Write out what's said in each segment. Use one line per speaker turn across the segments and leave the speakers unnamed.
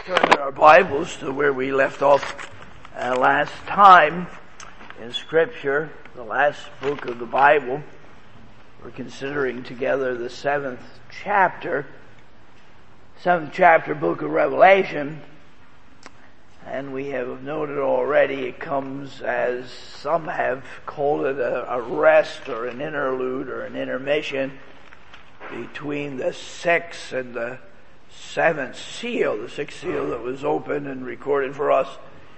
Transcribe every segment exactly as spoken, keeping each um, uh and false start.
Turn our Bibles to where we left off uh, last time in Scripture, the last book of the Bible. We're considering together the seventh chapter, seventh chapter book of Revelation, and we have noted already it comes as some have called it a, a rest or an interlude or an intermission between the sixth and the seventh seal, the sixth seal that was opened and recorded for us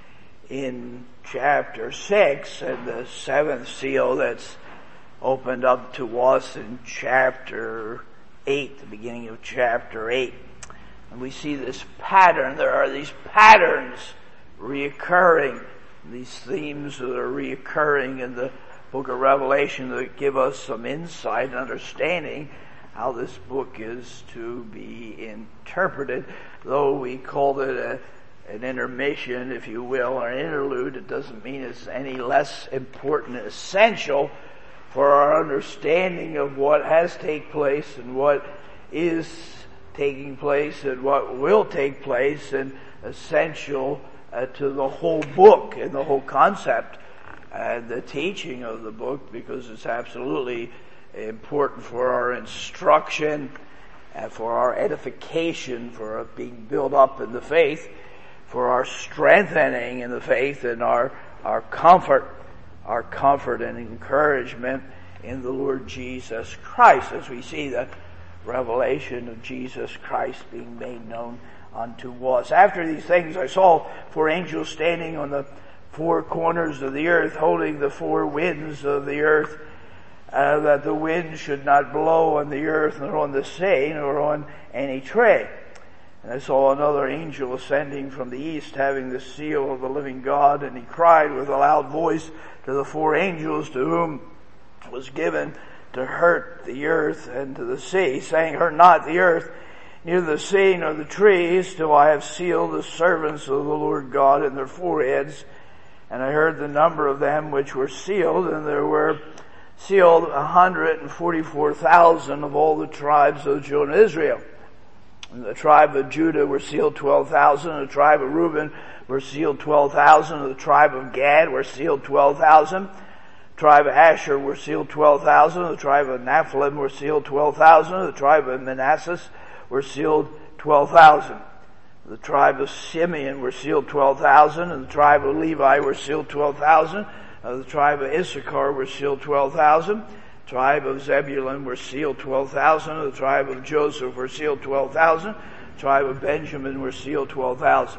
in chapter six, and the seventh seal that's opened up to us in chapter eight, the beginning of chapter eight. And we see this pattern. There are these patterns reoccurring, these themes that are reoccurring in the book of Revelation that give us some insight and understanding how this book is to be interpreted. Though we called it a, an intermission, if you will, or an interlude, it doesn't mean it's any less important and essential for our understanding of what has taken place and what is taking place and what will take place, and essential uh, to the whole book and the whole concept and the teaching of the book, because it's absolutely important for our instruction and for our edification, for our being built up in the faith, for our strengthening in the faith, and our our comfort, our comfort and encouragement in the Lord Jesus Christ, as we see the revelation of Jesus Christ being made known unto us. After these things I saw four angels standing on the four corners of the earth, holding the four winds of the earth, Uh, that the wind should not blow on the earth, nor on the sea, nor on any tree. And I saw another angel ascending from the east, having the seal of the living God, and he cried with a loud voice to the four angels to whom was given to hurt the earth and to the sea, saying, Hurt not the earth, neither the sea, nor the trees, till I have sealed the servants of the Lord God in their foreheads. And I heard the number of them which were sealed, and there were sealed one hundred forty-four thousand of all the tribes of the children of Israel. And the tribe of Judah were sealed twelve thousand, and the tribe of Reuben were sealed twelve thousand, and the tribe of Gad were sealed twelve thousand, the tribe of Asher were sealed twelve thousand, and the tribe of Naphtali were sealed twelve thousand, and the tribe of Manasseh were sealed twelve thousand. The tribe of Simeon were sealed twelve thousand, and the tribe of Levi were sealed twelve thousand. Of the tribe of Issachar were sealed twelve thousand. The tribe of Zebulun were sealed twelve thousand. The tribe of Joseph were sealed twelve thousand. The tribe of Benjamin were sealed twelve thousand.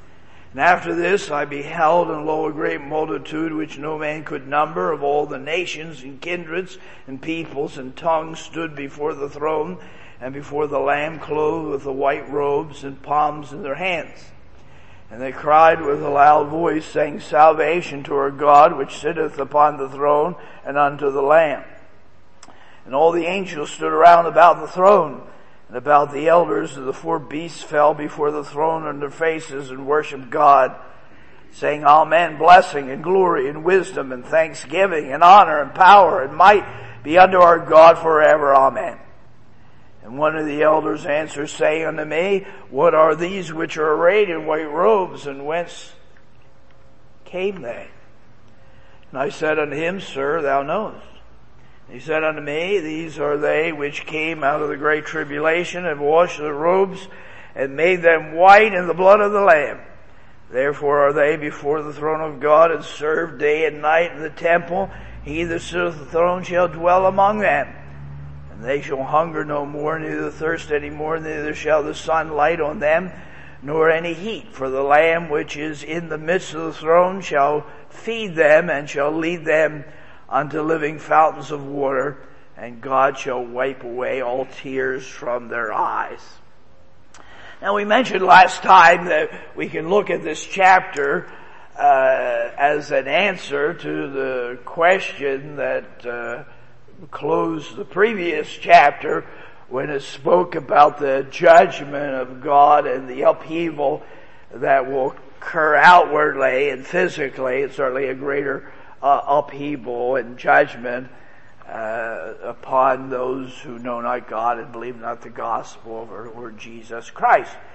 And after this I beheld, and lo, a great multitude which no man could number, of all the nations and kindreds and peoples and tongues, stood before the throne and before the Lamb, clothed with the white robes and palms in their hands. And they cried with a loud voice, saying, Salvation to our God, which sitteth upon the throne, and unto the Lamb. And all the angels stood around about the throne, and about the elders of the four beasts fell before the throne on their faces, and worshipped God, saying, Amen, blessing and glory and wisdom and thanksgiving and honor and power and might be unto our God forever. Amen. And one of the elders answered, saying unto me, What are these which are arrayed in white robes, and whence came they? And I said unto him, Sir, thou knowest. And he said unto me, These are they which came out of the great tribulation, and washed their robes, and made them white in the blood of the Lamb. Therefore are they before the throne of God, and serve day and night in the temple. He that sitteth on the throne shall dwell among them. They shall hunger no more, neither thirst any more, neither shall the sun light on them, nor any heat. For the Lamb which is in the midst of the throne shall feed them, and shall lead them unto living fountains of water, and God shall wipe away all tears from their eyes. Now, we mentioned last time that we can look at this chapter uh, as an answer to the question that uh, closed the previous chapter, when it spoke about the judgment of God and the upheaval that will occur outwardly and physically. It's certainly a greater uh, upheaval and judgment uh, upon those who know not God and believe not the gospel of our Lord Jesus Christ.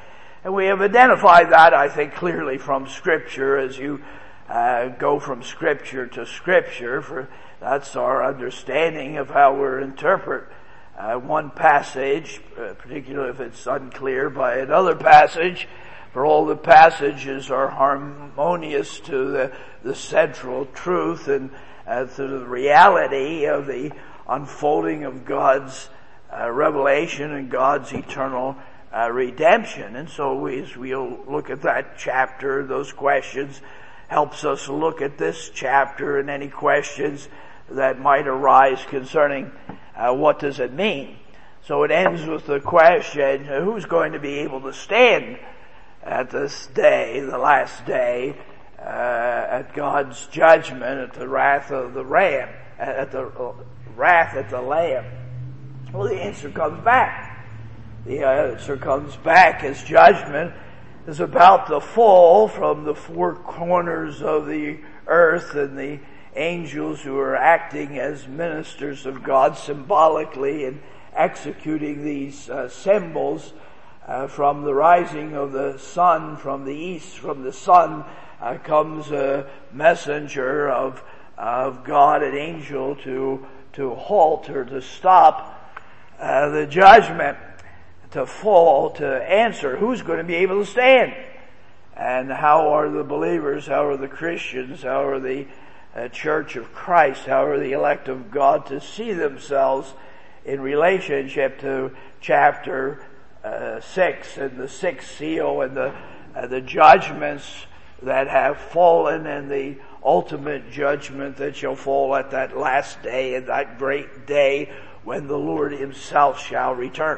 And we have identified that, I think, clearly from Scripture as you uh, go from Scripture to Scripture, for that's our understanding of how we're interpret uh, one passage, uh, particularly if it's unclear by another passage. For all the passages are harmonious to the, the central truth and uh, to the reality of the unfolding of God's uh, revelation and God's eternal uh, redemption. And so we, as we'll look at that chapter, those questions helps us look at this chapter and any questions that might arise concerning uh, what does it mean. So it ends with the question, who's going to be able to stand at this day, the last day, uh, at God's judgment, at the wrath of the Ram, at the uh, wrath at the Lamb? Well, the answer comes back. The answer comes back as judgment is about to fall from the four corners of the earth, and the angels who are acting as ministers of God symbolically and executing these uh, symbols uh, from the rising of the sun from the east. From the sun uh, comes a messenger of of God, an angel, to to halt or to stop uh, the judgment, to fall, to answer who's going to be able to stand. And how are the believers, how are the Christians, how are the uh, Church of Christ, how are the elect of God to see themselves in relationship to chapter uh, six and the sixth seal and the uh, the judgments that have fallen and the ultimate judgment that shall fall at that last day and that great day when the Lord himself shall return.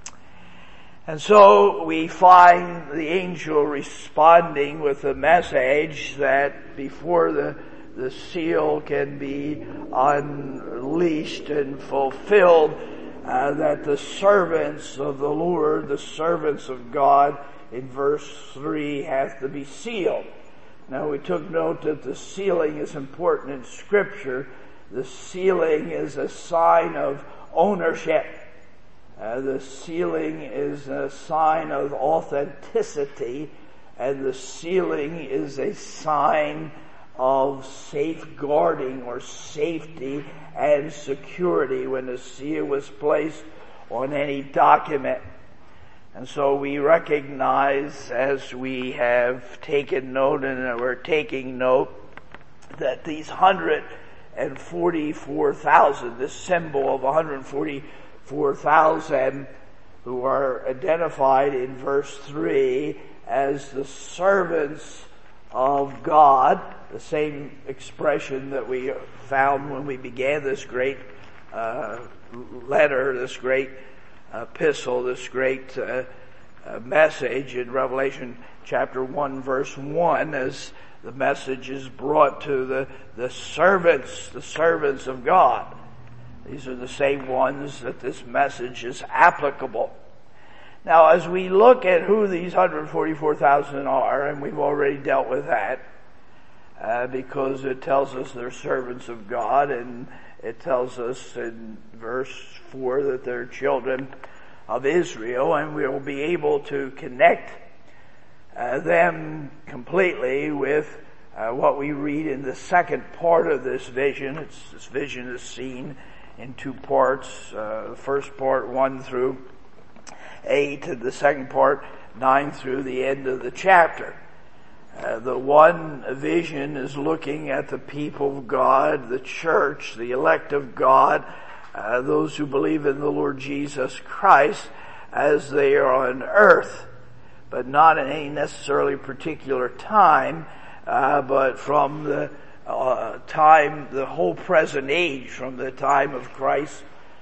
And so we find the angel responding with a message that before the, the seal can be unleashed and fulfilled, uh, that the servants of the Lord, the servants of God, in verse three, have to be sealed. Now we took note that the sealing is important in Scripture. The sealing is a sign of ownership. Uh, the sealing is a sign of authenticity, and the sealing is a sign of safeguarding or safety and security when the seal was placed on any document. And so we recognize, as we have taken note and we're taking note, that these one hundred forty-four thousand, this symbol of one hundred forty-four thousand who are identified in verse three as the servants of God, the same expression that we found when we began this great uh, letter, this great epistle, this great uh, uh, message in Revelation chapter one verse one, as the message is brought to the, the servants, the servants of God. These are the same ones that this message is applicable. Now, as we look at who these one hundred forty-four thousand are, and we've already dealt with that, uh, because it tells us they're servants of God, and it tells us in verse four that they're children of Israel, and we'll be able to connect uh, them completely with uh, what we read in the second part of this vision. It's, this vision is seen in two parts. Uh, the first part, one through eight, and the second part, nine through the end of the chapter. Uh, the one vision is looking at the people of God, the church, the elect of God, uh, those who believe in the Lord Jesus Christ as they are on earth, but not in any necessarily particular time, uh, but from the uh, time, the whole present age, from the time of Christ's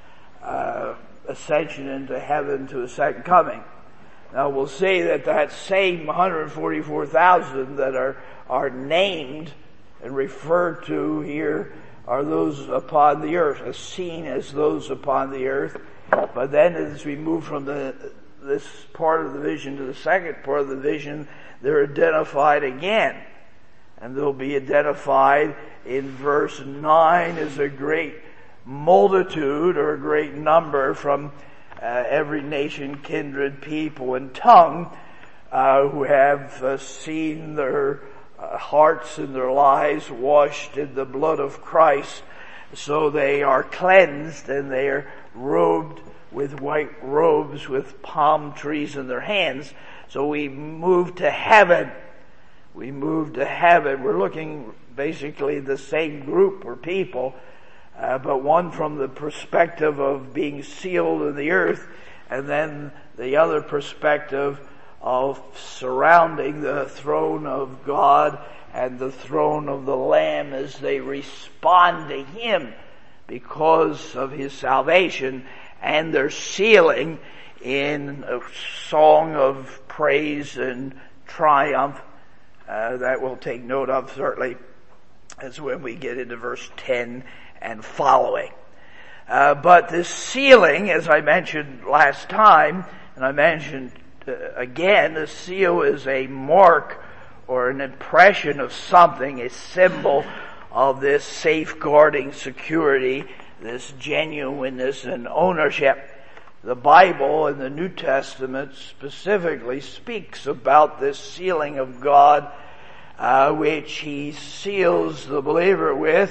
uh, ascension into heaven to his second coming. Now we'll see that that same one hundred forty-four thousand that are, are named and referred to here are those upon the earth, as seen as those upon the earth. But then as we move from the, this part of the vision to the second part of the vision, they're identified again. And they'll be identified in verse nine as a great multitude or a great number from Uh, every nation, kindred, people, and tongue, uh, who have uh, seen their uh, hearts and their lives washed in the blood of Christ. So they are cleansed and they are robed with white robes with palm trees in their hands. So we move to heaven. We move to heaven. We're looking basically the same group or people, uh, but one from the perspective of being sealed in the earth, and then the other perspective of surrounding the throne of God and the throne of the Lamb as they respond to Him because of His salvation and their sealing in a song of praise and triumph uh, that we'll take note of certainly as when we get into verse ten and following. Uh, but this sealing, as I mentioned last time, and I mentioned uh, again, the seal is a mark or an impression of something, a symbol of this safeguarding security, this genuineness and ownership. The Bible in the New Testament specifically speaks about this sealing of God, uh, which He seals the believer with,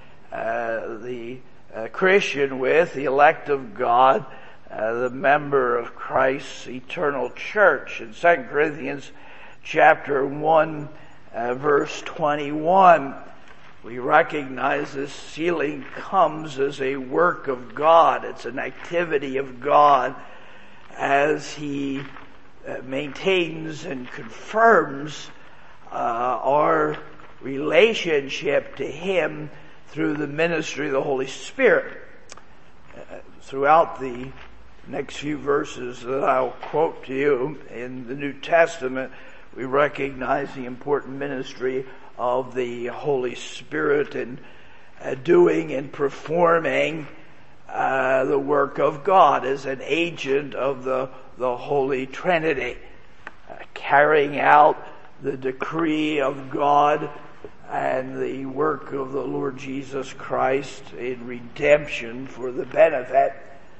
uh, the uh, Christian with, the elect of God, uh, the member of Christ's eternal church. In Second Corinthians chapter one, uh, verse twenty-one, we recognize this sealing comes as a work of God. It's an activity of God as He uh, maintains and confirms uh, our relationship to Him through the ministry of the Holy Spirit. Uh, throughout the next few verses that I'll quote to you in the New Testament, we recognize the important ministry of the Holy Spirit in uh, doing and performing uh, the work of God as an agent of the, the Holy Trinity, uh, carrying out the decree of God and the work of the Lord Jesus Christ in redemption for the benefit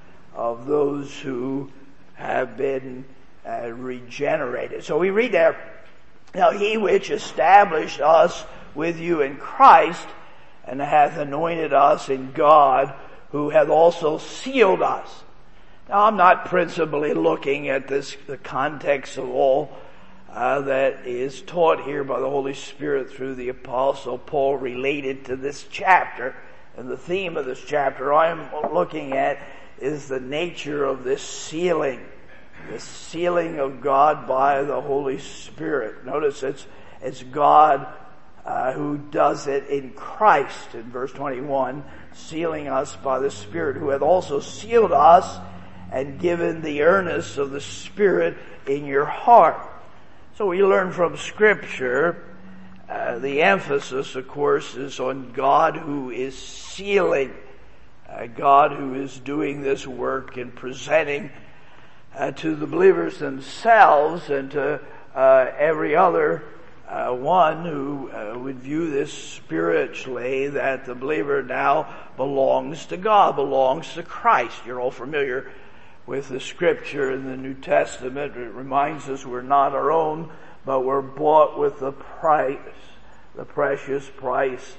of those who have been uh, regenerated. So we read there, now He which established us with you in Christ, and hath anointed us in God, who hath also sealed us. Now I'm not principally looking at this, the context of all uh, that is taught here by the Holy Spirit through the Apostle Paul related to this chapter. And the theme of this chapter I'm looking at is the nature of this sealing. The sealing of God by the Holy Spirit. Notice it's, it's God uh, who does it in Christ in verse twenty-one, sealing us by the Spirit, who hath also sealed us and given the earnest of the Spirit in your heart. So we learn from Scripture, uh, the emphasis, of course, is on God who is sealing, uh, God who is doing this work and presenting Uh, to the believers themselves and to uh, every other uh, one who uh, would view this spiritually, that the believer now belongs to God, belongs to Christ. You're all familiar with the Scripture in the New Testament. It reminds us we're not our own, but we're bought with the price, the precious price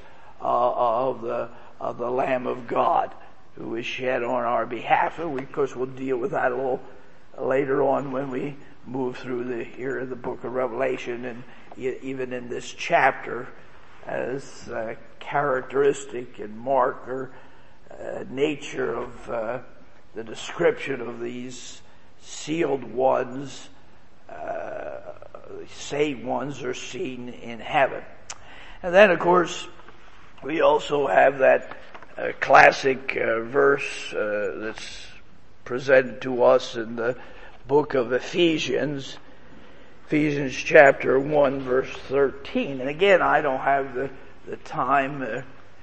uh, of the of the Lamb of God, who was shed on our behalf. And we, of course, will deal with that a little later on when we move through the here in the book of Revelation, and even in this chapter, as a characteristic and marker, uh, nature of uh, the description of these sealed ones, uh, saved ones are seen in heaven. And then, of course, we also have that uh, classic uh, verse uh, that's presented to us in the book of Ephesians, Ephesians chapter one, verse thirteen. And again, I don't have the, the time uh,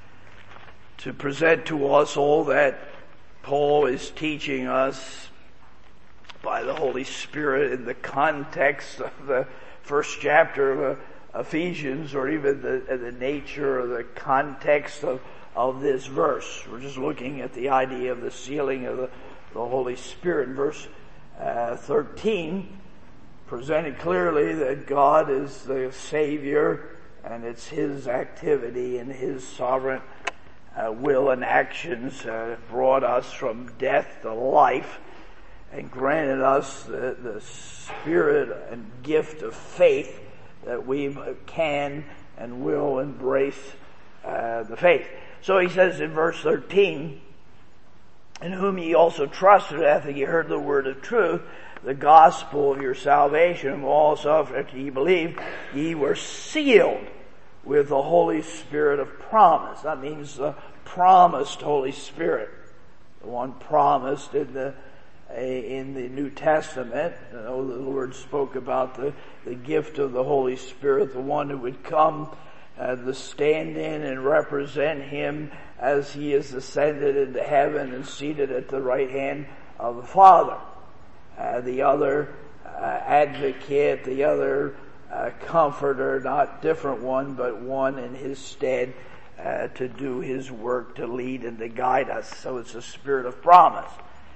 to present to us all that Paul is teaching us by the Holy Spirit in the context of the first chapter of uh, Ephesians, or even the, the nature or the context of, of this verse. We're just looking at the idea of the sealing of the the Holy Spirit. In verse uh, thirteen, presented clearly that God is the Savior, and it's His activity and His sovereign uh, will and actions uh, brought us from death to life and granted us the, the spirit and gift of faith that we can and will embrace uh, the faith. So he says in verse thirteen, in whom ye also trusted after ye heard the word of truth, the gospel of your salvation, and also after ye believed, ye were sealed with the Holy Spirit of promise. That means the promised Holy Spirit, the one promised in the in the New Testament. You know, the Lord spoke about the, the gift of the Holy Spirit, the one who would come uh, to stand in and represent Him as He is ascended into heaven and seated at the right hand of the Father. Uh, the other uh, advocate, the other uh, comforter, not different one, but one in His stead uh, to do His work, to lead and to guide us. So it's a spirit of promise.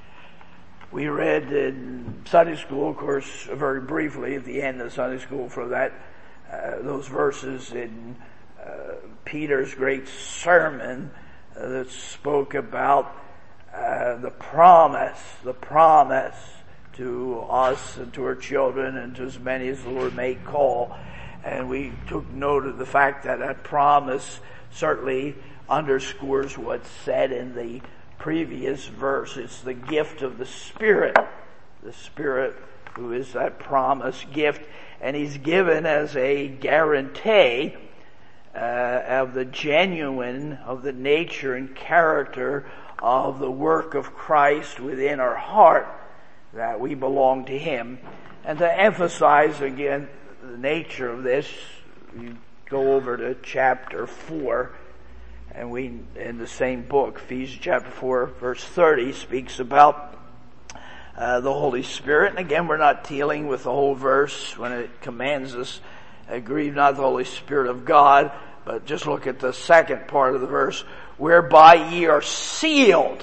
We read in Sunday school, of course, very briefly at the end of Sunday school for that, uh, those verses in uh, Peter's great sermon uh, that spoke about uh, the promise, the promise to us and to our children and to as many as the Lord may call. And we took note of the fact that that promise certainly underscores what's said in the previous verse. It's the gift of the Spirit, the Spirit who is that promised gift, and He's given as a guarantee uh, of the genuine, of the nature and character of the work of Christ within our heart, that we belong to Him. And to emphasize again the nature of this, you go over to chapter four. And we, in the same book, Ephesians chapter four, verse thirty, speaks about uh, the Holy Spirit. And again, we're not dealing with the whole verse when it commands us, uh, grieve not the Holy Spirit of God, but just look at the second part of the verse, whereby ye are sealed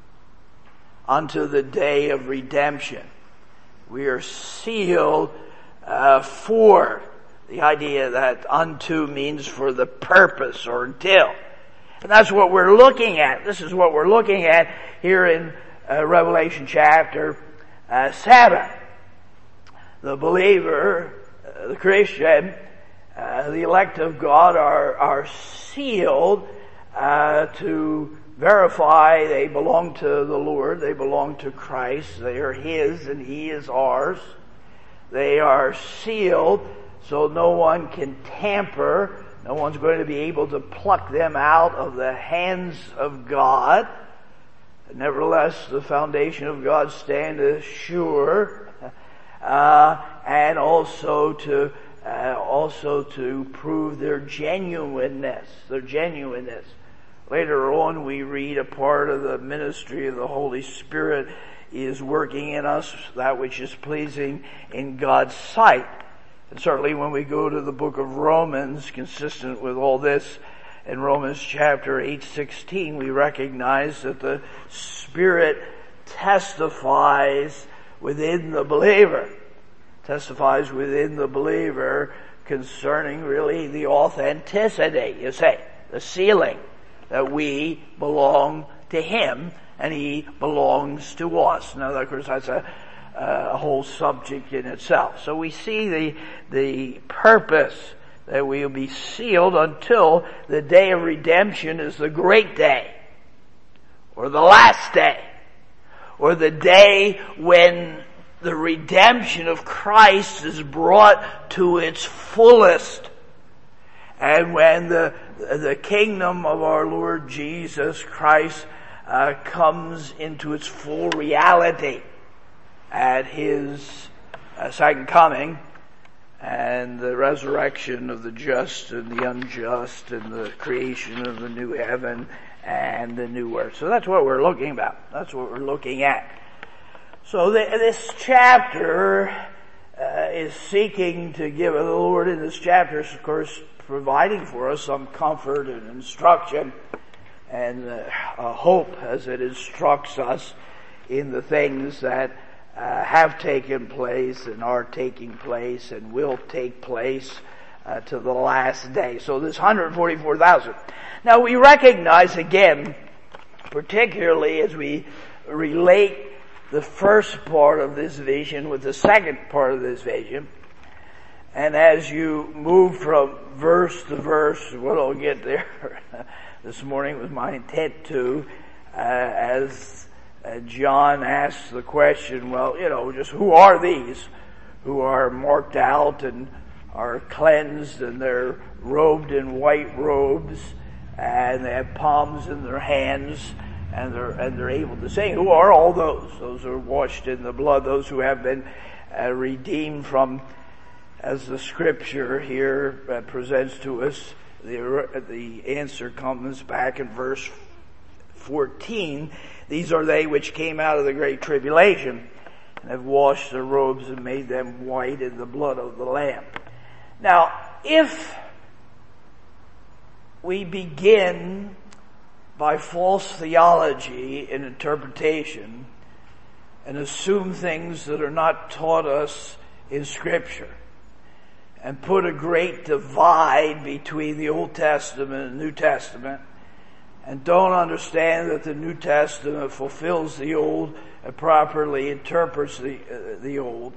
unto the day of redemption. We are sealed uh, for, the idea that unto means for the purpose or until. And that's what we're looking at. This is what we're looking at here in uh, Revelation chapter uh, seven. The believer, uh, the Christian, uh, the elect of God are, are sealed uh, to verify they belong to the Lord, they belong to Christ, they are His and He is ours. They are sealed so no one can tamper. No one's going to be able to pluck them out of the hands of God. Nevertheless, the foundation of God standeth sure, uh, and also to uh, also to prove their genuineness, their genuineness. Later on, we read a part of the ministry of the Holy Spirit is working in us that which is pleasing in God's sight. And certainly when we go to the book of Romans, consistent with all this, in Romans chapter eight sixteen, we recognize that the Spirit testifies within the believer, testifies within the believer concerning really the authenticity, you say, the sealing, that we belong to Him and He belongs to us. Now, of course, that's a a whole subject in itself. So we see the the purpose that we will be sealed until the day of redemption is the great day, or the last day, or the day when the redemption of Christ is brought to its fullest, and when the the kingdom of our Lord Jesus Christ uh, comes into its full reality at His uh, second coming, and the resurrection of the just and the unjust, and the creation of the new heaven and the new earth. So that's what we're looking about. That's what we're looking at. So the, this chapter uh, is seeking to give, the Lord in this chapter is, of course, providing for us some comfort and instruction and uh, a hope as it instructs us in the things that uh, have taken place and are taking place and will take place uh, to the last day. So this one hundred forty-four thousand. Now we recognize again, particularly as we relate the first part of this vision with the second part of this vision, and as you move from verse to verse, what I'll get there this morning was my intent to, uh, as uh, John asks the question, well, you know, just who are these who are marked out and are cleansed and they're robed in white robes and they have palms in their hands and they're, and they're able to sing. Who are all those? Those who are washed in the blood, those who have been uh, redeemed from, as the scripture here uh, presents to us, the, the answer comes back in verse fourteen. These are they which came out of the great tribulation and have washed their robes and made them white in the blood of the Lamb. Now, if we begin by false theology and interpretation and assume things that are not taught us in Scripture, and put a great divide between the Old Testament and the New Testament, and don't understand that the New Testament fulfills the Old and properly interprets the, uh, the Old.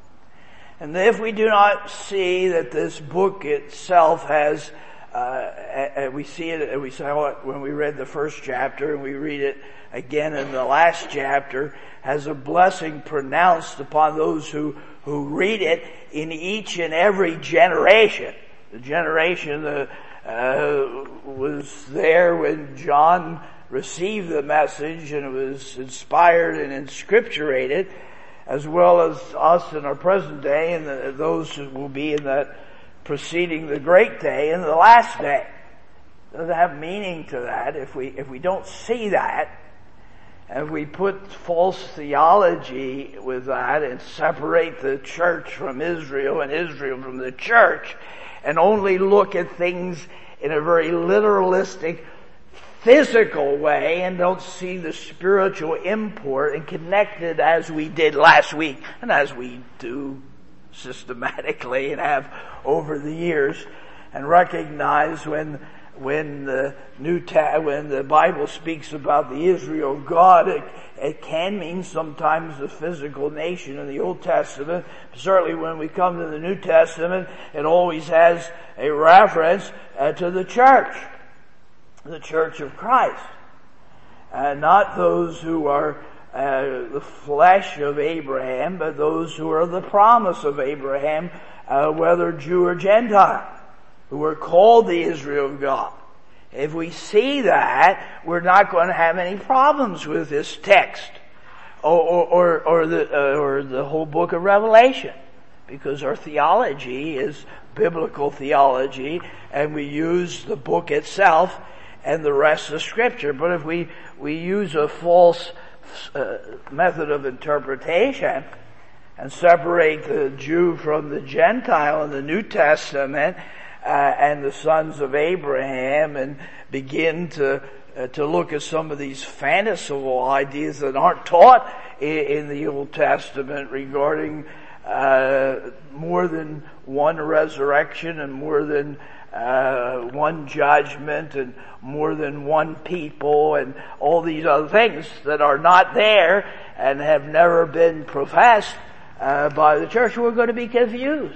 And if we do not see that this book itself has, uh, and we see it, we saw it when we read the first chapter, and we read it again in the last chapter, has a blessing pronounced upon those who who read it in each and every generation. The generation that uh, was there when John received the message and it was inspired and inscripturated, as well as us in our present day and the, those who will be in that preceding the great day and the last day. It doesn't have meaning to that if we if we don't see that. And we put false theology with that and separate the church from Israel and Israel from the church and only look at things in a very literalistic, physical way and don't see the spiritual import and connect it as we did last week and as we do systematically and have over the years, and recognize when When the New Ta- when the Bible speaks about the Israel of God, it, it can mean sometimes the physical nation in the Old Testament. Certainly when we come to the New Testament, it always has a reference uh, to the church, the church of Christ. Uh, not those who are uh, the flesh of Abraham, but those who are the promise of Abraham, uh, whether Jew or Gentile, who are called the Israel of God. If we see that, we're not going to have any problems with this text or, or, or, or the uh, or the whole book of Revelation, because our theology is biblical theology, and we use the book itself and the rest of Scripture. But if we we use a false uh, method of interpretation and separate the Jew from the Gentile in the New Testament, Uh, and the sons of Abraham, and begin to uh, to look at some of these fanciful ideas that aren't taught in, in the Old Testament regarding uh, more than one resurrection and more than uh, one judgment and more than one people and all these other things that are not there and have never been professed uh, by the church, we're going to be confused.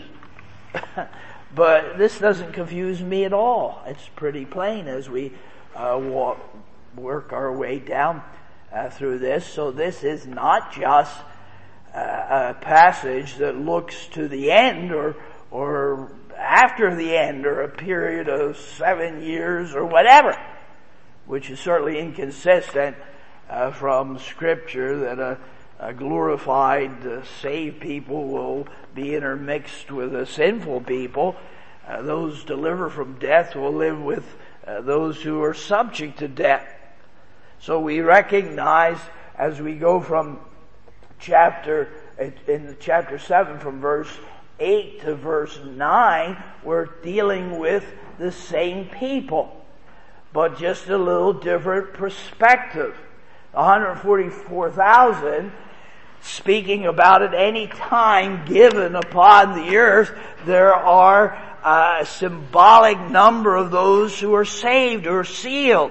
But this doesn't confuse me at all. It's pretty plain as we uh, walk, work our way down uh, through this. So this is not just uh, a passage that looks to the end or or after the end or a period of seven years or whatever, which is certainly inconsistent uh, from Scripture that a, a glorified, uh, saved people will be intermixed with the sinful people. Uh, those delivered from death will live with uh, those who are subject to death. So we recognize as we go from chapter, in chapter seven, from verse eight to verse nine, we're dealing with the same people, but just a little different perspective. one hundred forty-four thousand speaking about at any time given upon the earth, there are a symbolic number of those who are saved or sealed.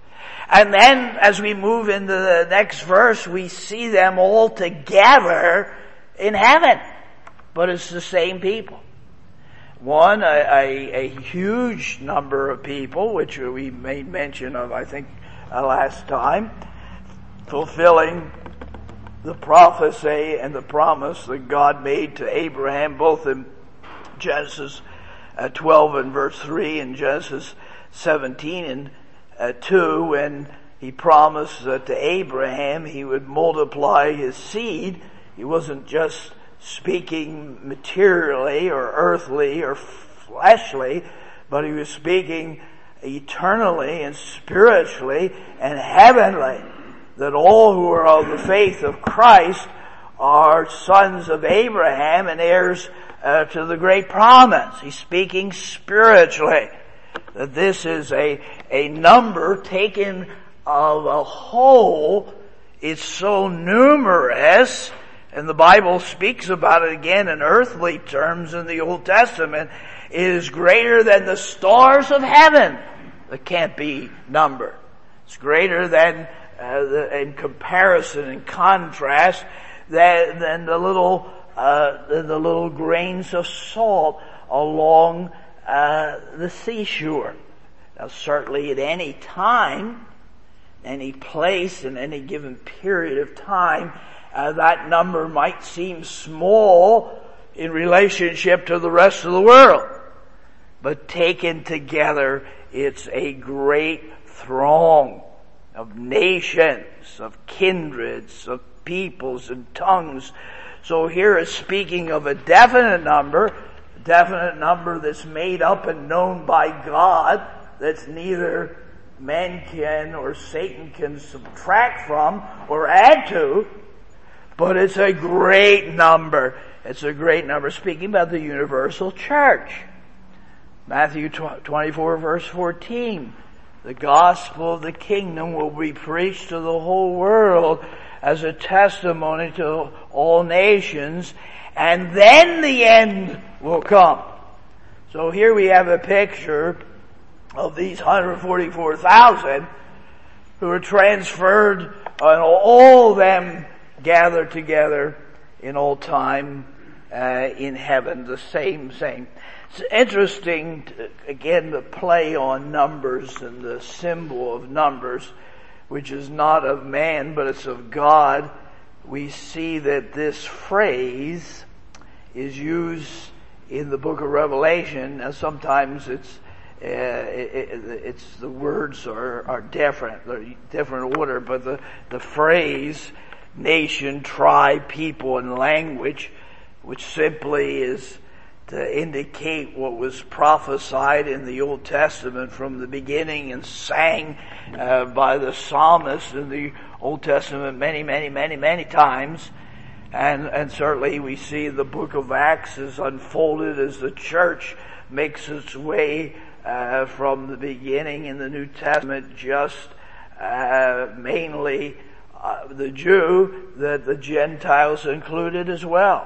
And then as we move into the next verse, we see them all together in heaven. But it's the same people. One, a, a, a huge number of people, which we made mention of, I think, uh, last time, fulfilling the prophecy and the promise that God made to Abraham, both in Genesis uh, twelve and verse three and Genesis seventeen and uh, two, when he promised that to Abraham he would multiply his seed. He wasn't just speaking materially or earthly or fleshly, but he was speaking eternally and spiritually and heavenly, that all who are of the faith of Christ are sons of Abraham and heirs uh, to the great promise. He's speaking spiritually, that this is a, a number taken of a whole. It's so numerous, and the Bible speaks about it again in earthly terms in the Old Testament. It is greater than the stars of heaven that can't be numbered. It's greater than, uh, the, in comparison, in contrast, than, than the little, uh, than the little grains of salt along uh, the seashore. Now, certainly at any time, any place, in any given period of time, Uh, that number might seem small in relationship to the rest of the world. But taken together, it's a great throng of nations, of kindreds, of peoples and tongues. So here is speaking of a definite number, a definite number that's made up and known by God, that's neither men can or Satan can subtract from or add to. But it's a great number. It's a great number. Speaking about the universal church. Matthew twenty-four verse fourteen. The gospel of the kingdom will be preached to the whole world as a testimony to all nations, and then the end will come. So here we have a picture of these one hundred forty-four thousand who are transferred, and all of them gathered together in all time uh, in heaven, the same, same. It's interesting, to, again, the play on numbers and the symbol of numbers, which is not of man, but it's of God. We see that this phrase is used in the book of Revelation. Now, sometimes it's uh, it, it, it's the words are are different, they're different order, but the the phrase nation, tribe, people, and language, which simply is to indicate what was prophesied in the Old Testament from the beginning and sang uh, by the psalmist in the Old Testament many, many, many, many times. And, and certainly we see the book of Acts is unfolded as the church makes its way uh, from the beginning in the New Testament, just uh, mainly Uh, the Jew, that the Gentiles included as well.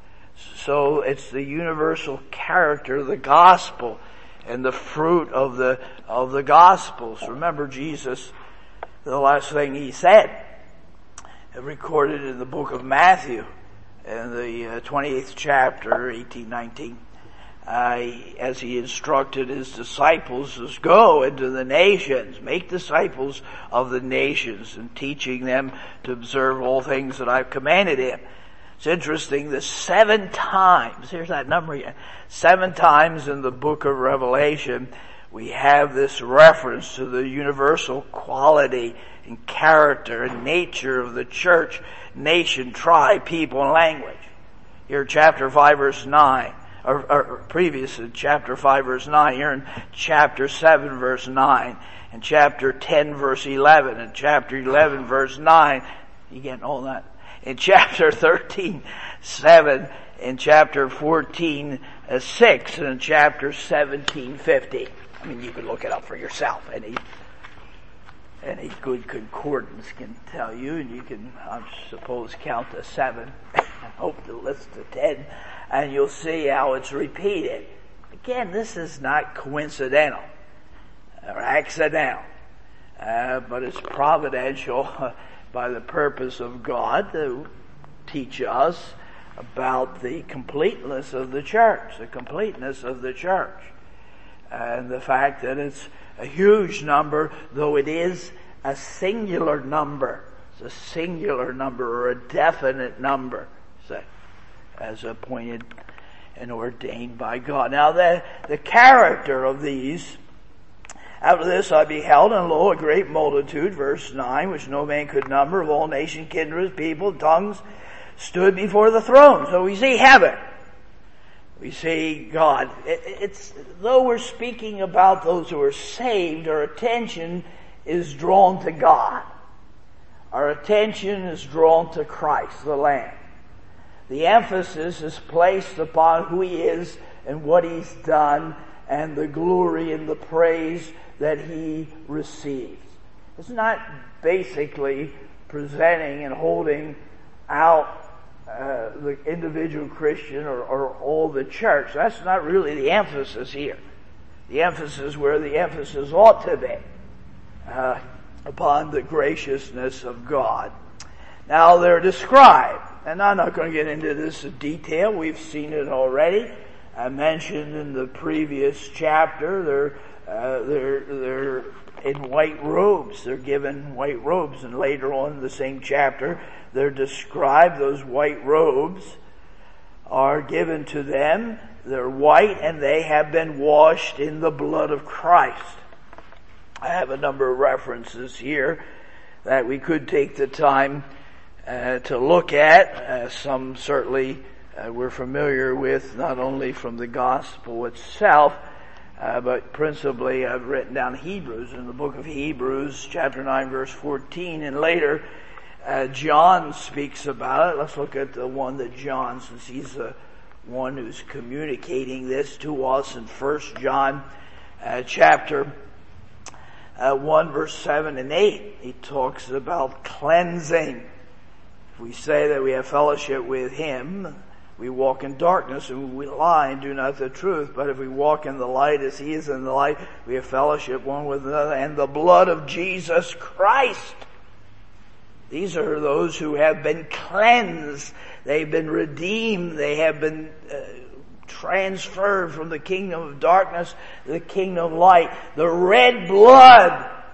So it's the universal character of the gospel and the fruit of the of the gospels. Remember Jesus, the last thing he said, recorded in the book of Matthew, in the uh, twenty-eighth chapter, eighteen, nineteen, uh, as he instructed his disciples, is go into the nations, make disciples of the nations, and teaching them to observe all things that I've commanded him. It's interesting, the seven times, here's that number again, seven times in the book of Revelation, we have this reference to the universal quality and character and nature of the church, nation, tribe, people, and language. Here, chapter five, verse nine. Or, or previous in chapter five verse nine, here in chapter seven verse nine, and chapter ten verse eleven, and chapter eleven verse nine. You getting all that? In chapter thirteen, seven, in chapter fourteen, uh, six, and in chapter seventeen, fifty. I mean, you can look it up for yourself. Any, any good concordance can tell you, and you can, I suppose, count to seven, and hope to list to ten, and you'll see how it's repeated. Again, this is not coincidental or accidental, uh, but it's providential by the purpose of God to teach us about the completeness of the church, the completeness of the church, and the fact that it's a huge number, though it is a singular number. It's a singular number or a definite number, say, as appointed and ordained by God. Now, the, the character of these, after this I beheld, and lo, a great multitude, verse nine, which no man could number, of all nations, kindreds, people, tongues, stood before the throne. So we see heaven. We see God. It's, though we're speaking about those who are saved, our attention is drawn to God. Our attention is drawn to Christ, the Lamb. The emphasis is placed upon who He is and what He's done and the glory and the praise that He receives. It's not basically presenting and holding out Uh, the individual Christian or, or all the church. That's not really the emphasis here. The emphasis where the emphasis ought to be uh, upon the graciousness of God. Now they're described, and I'm not going to get into this in detail. We've seen it already. I mentioned in the previous chapter they're uh, they're they're in white robes. They're given white robes, and later on in the same chapter they're described. Those white robes are given to them. They're white, and they have been washed in the blood of Christ. I have a number of references here that we could take the time uh, to look at. Uh, some certainly uh, we're familiar with, not only from the gospel itself, uh, but principally I've written down Hebrews, in the book of Hebrews, chapter nine, verse fourteen, and later Uh, John speaks about it. Let's look at the one that John, since he's the one who's communicating this to us in First John uh, chapter uh, one, verse seven and eight. He talks about cleansing. If we say that we have fellowship with Him, we walk in darkness and we lie and do not the truth. But if we walk in the light as He is in the light, we have fellowship one with another, and the blood of Jesus Christ. These are those who have been cleansed. They've been redeemed. They have been uh, transferred from the kingdom of darkness to the kingdom of light. The red blood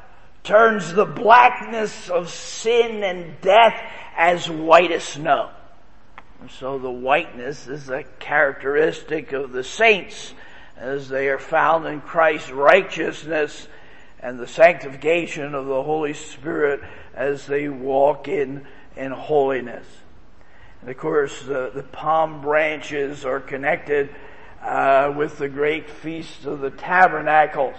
turns the blackness of sin and death as white as snow. And so the whiteness is a characteristic of the saints as they are found in Christ's righteousness and the sanctification of the Holy Spirit as they walk in, in holiness. And of course, the, the palm branches are connected uh, with the great feast of the tabernacles,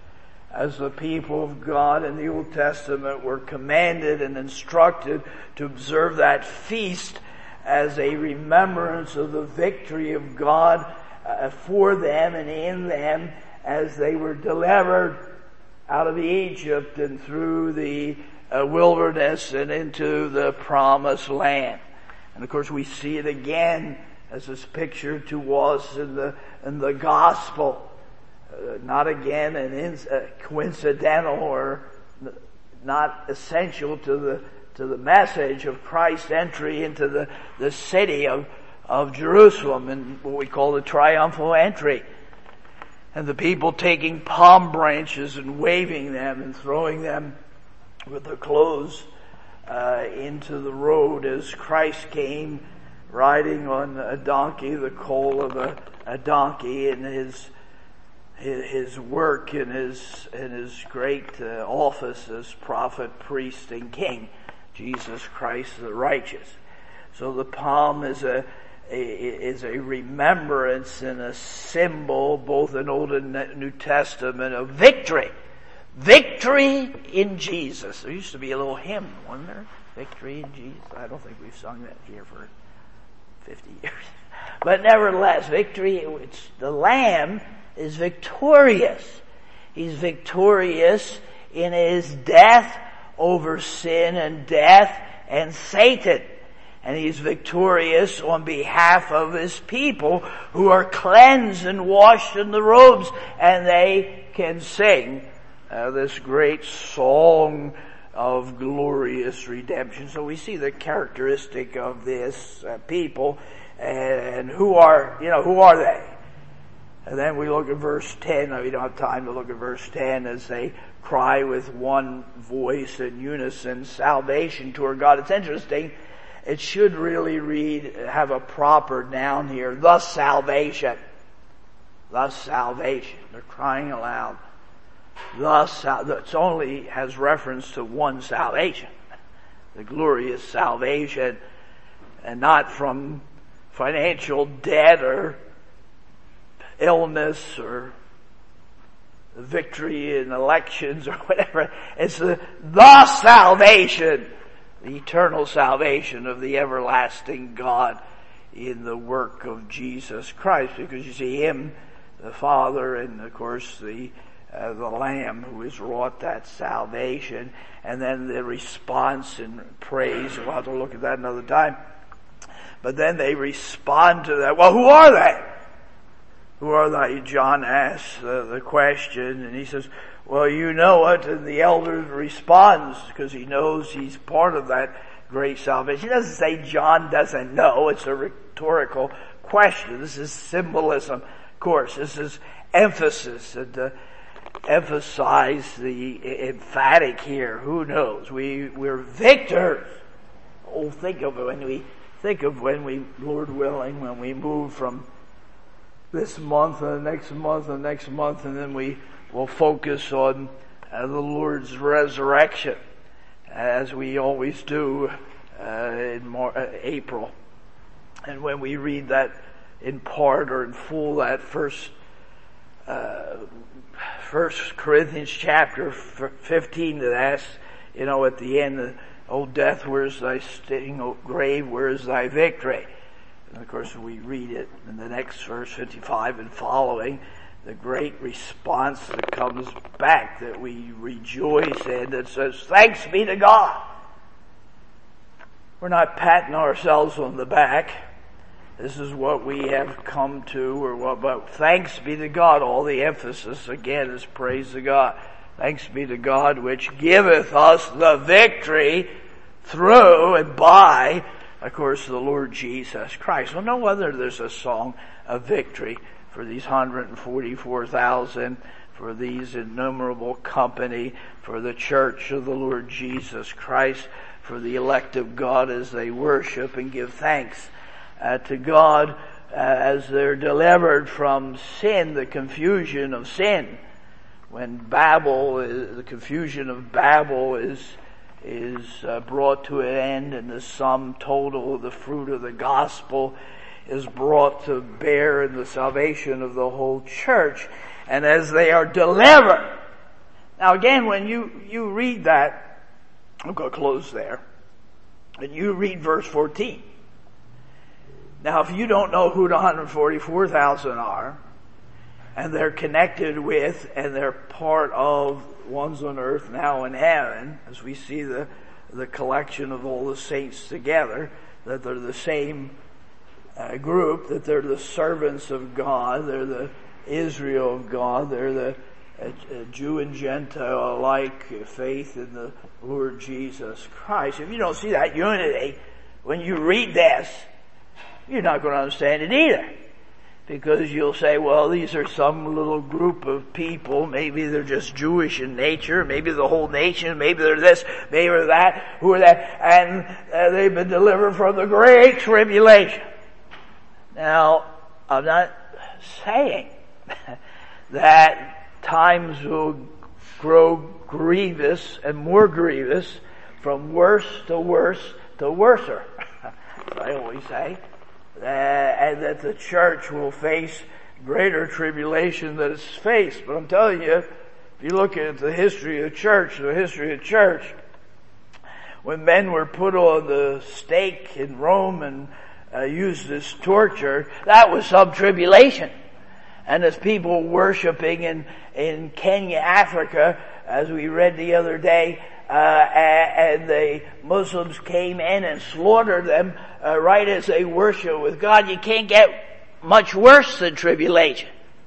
as the people of God in the Old Testament were commanded and instructed to observe that feast as a remembrance of the victory of God uh, for them and in them as they were delivered out of Egypt and through the uh, wilderness and into the promised land. And of course we see it again as is pictured to us in the, in the gospel. Uh, not again an in, uh, coincidental or not essential to the, to the message of Christ's entry into the, the city of, of Jerusalem in what we call the triumphal entry. And the people taking palm branches and waving them and throwing them with their clothes uh, into the road as Christ came riding on a donkey, the colt of a, a donkey, in his his, his work and his in his great uh, office as prophet, priest, and king, Jesus Christ the righteous. So the palm is a is a remembrance and a symbol, both in Old and New Testament, of victory. Victory in Jesus. There used to be a little hymn, wasn't there? Victory in Jesus. I don't think we've sung that here for fifty years. But nevertheless, victory, it's, the Lamb is victorious. He's victorious in His death over sin and death and Satan. And he's victorious on behalf of his people who are cleansed and washed in the robes, and they can sing uh, this great song of glorious redemption. So we see the characteristic of this uh, people, and who are, you know, who are they? And then we look at verse ten. Now, we don't have time to look at verse ten as they cry with one voice in unison, salvation to our God. It's interesting. It should really read, have a proper noun here, the salvation. The salvation. They're crying aloud. The sal- it only has reference to one salvation. The glorious salvation, and not from financial debt or illness or victory in elections or whatever. It's the, the salvation, the eternal salvation of the everlasting God in the work of Jesus Christ. Because you see Him, the Father, and of course the uh, the Lamb who has wrought that salvation. And then the response and praise. We'll have to look at that another time. But then they respond to that. Well, who are they? Who are they? John asks uh, the question, and he says, well, you know it. And the elder responds because he knows he's part of that great salvation. He doesn't say John doesn't know. It's a rhetorical question. This is symbolism, of course. This is emphasis, and to emphasize the emphatic here. Who knows? We, we're victors. Oh, think of it when we, think of when we, Lord willing, when we move from this month and the next month and the next month, and then we will focus on uh, the Lord's resurrection, as we always do uh, in Mar- uh, April. And when we read that in part or in full, that first uh, First Corinthians chapter fifteen, that asks, you know, at the end, "O death, where's thy sting? O grave, where is thy victory?" And of course we read it in the next verse, fifty-five and following, the great response that comes back that we rejoice in, that says, thanks be to God. We're not patting ourselves on the back. This is what we have come to, or what, but thanks be to God. All the emphasis again is praise to God. Thanks be to God which giveth us the victory through and by, of course, the Lord Jesus Christ. Well, no wonder there's a song of victory for these one hundred forty-four thousand, for these innumerable company, for the church of the Lord Jesus Christ, for the elect of God as they worship and give thanks uh, to God uh, as they're delivered from sin, the confusion of sin. When Babel, is, the confusion of Babel is is uh, brought to an end, and the sum total of the fruit of the gospel is brought to bear in the salvation of the whole church. And as they are delivered. Now again, when you, you read that, I'm going to close there, and you read verse fourteen. Now if you don't know who the one hundred forty-four thousand are, and they're connected with, and they're part of ones on earth now in heaven, as we see the the collection of all the saints together, that they're the same uh, group, that they're the servants of God, they're the Israel of God, they're the uh, Jew and Gentile alike, faith in the Lord Jesus Christ. If you don't see that unity, when you read this, you're not going to understand it either. Because you'll say, well, these are some little group of people. Maybe they're just Jewish in nature. Maybe the whole nation. Maybe they're this. Maybe they're that. Who are that? And uh, they've been delivered from the great tribulation. Now, I'm not saying that times will grow grievous and more grievous from worse to worse to worser. I always say. Uh, and that the church will face greater tribulation than it's faced. But I'm telling you, if you look at the history of the church, the history of the church, when men were put on the stake in Rome and uh, used as torture, that was some tribulation. And as people worshiping in, in Kenya, Africa, as we read the other day, uh, and the Muslims came in and slaughtered them uh, right as they worship with God. You can't get much worse than tribulation.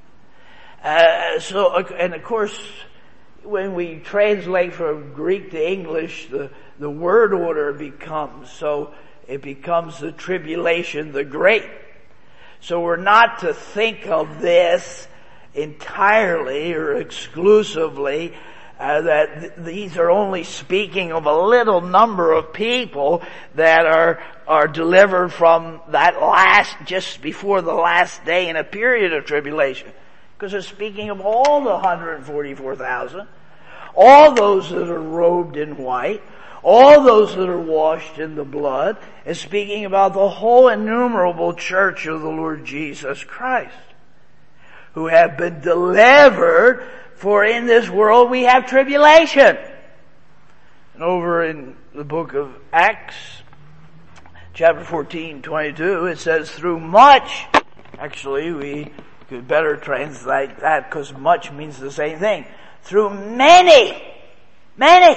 Uh, so, and of course, when we translate from Greek to English, the, the word order becomes, so it becomes the tribulation, the great. So we're not to think of this entirely or exclusively uh, that th- these are only speaking of a little number of people that are are delivered from that last, just before the last day in a period of tribulation. Because they're speaking of all the one hundred forty-four thousand, all those that are robed in white, all those that are washed in the blood, and speaking about the whole innumerable church of the Lord Jesus Christ, who have been delivered, for in this world we have tribulation. And over in the book of Acts, chapter fourteen, twenty-two, it says, through much, actually we could better translate that because much means the same thing. Through many, many.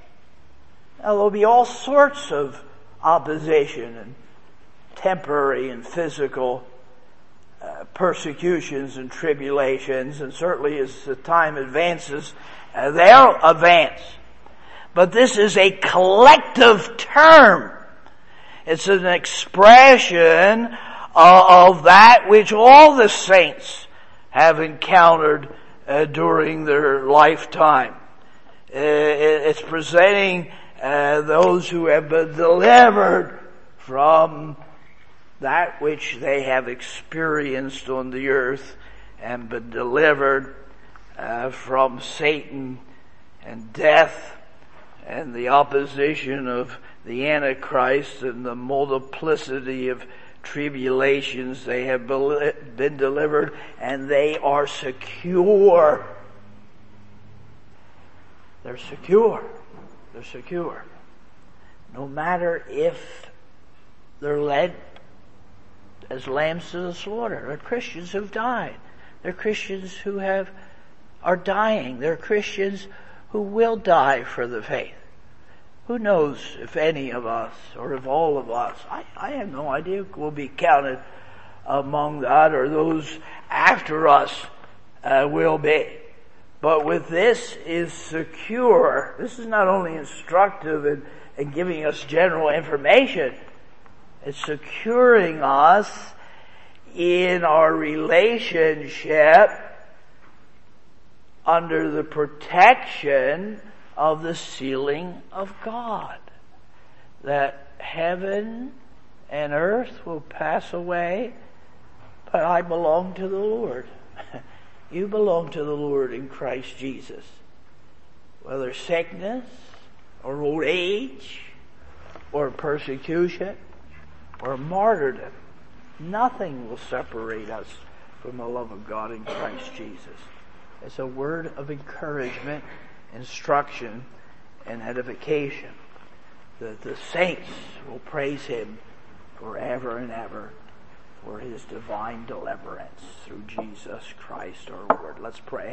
Now there'll be all sorts of opposition and temporary and physical uh, persecutions and tribulations, and certainly as the time advances, uh, they'll advance. But this is a collective term. It's an expression of that which all the saints have encountered uh, during their lifetime. Uh, it's presenting uh, those who have been delivered from that which they have experienced on the earth and been delivered uh, from Satan and death and the opposition of the Antichrist and the multiplicity of tribulations. They have been delivered and they are secure. They're secure. They're secure. No matter if they're led as lambs to the slaughter. They're Christians who've died. They're Christians who have are dying. They're Christians who will die for the faith. Who knows if any of us, or if all of us, I, I have no idea, will be counted among that, or those after us uh, will be. But with this is secure. This is not only instructive and, and giving us general information, it's securing us in our relationship under the protection of the sealing of God. That heaven and earth will pass away, but I belong to the Lord. You belong to the Lord in Christ Jesus. Whether sickness or old age or persecution or martyrdom, nothing will separate us from the love of God in Christ Jesus. It's a word of encouragement, instruction, and edification that the saints will praise Him forever and ever for His divine deliverance through Jesus Christ our Lord. Let's pray.